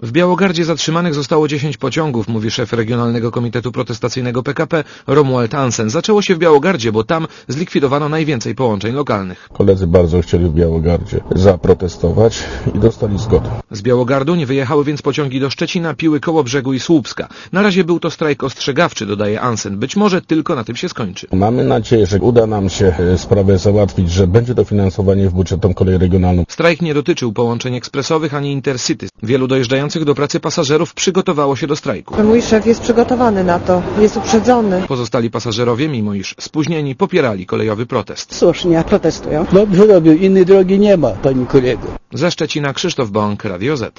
W Białogardzie zatrzymanych zostało 10 pociągów, mówi szef Regionalnego Komitetu Protestacyjnego PKP Romuald Hansen. Zaczęło się w Białogardzie, bo tam zlikwidowano najwięcej połączeń lokalnych. Koledzy bardzo chcieli w Białogardzie zaprotestować i dostali zgodę. Z Białogardu nie wyjechały więc pociągi do Szczecina, Piły, Kołobrzegu i Słupska. Na razie był to strajk ostrzegawczy, dodaje Hansen. Być może tylko na tym się skończy. Mamy nadzieję, że uda nam się sprawę załatwić, że będzie dofinansowanie w budżetom kolei regionalną. Strajk nie dotyczył połączeń ekspresowych ani Intercity. Wielu dojeżdżających do pracy pasażerów przygotowało się do strajku. Mój szef jest przygotowany na to, jest uprzedzony. Pozostali pasażerowie, mimo iż spóźnieni, popierali kolejowy protest. Słusznie, protestują. Dobrze robią, innej drogi nie ma, pani kolego. Ze Szczecina Krzysztof Bąk, Radio Z.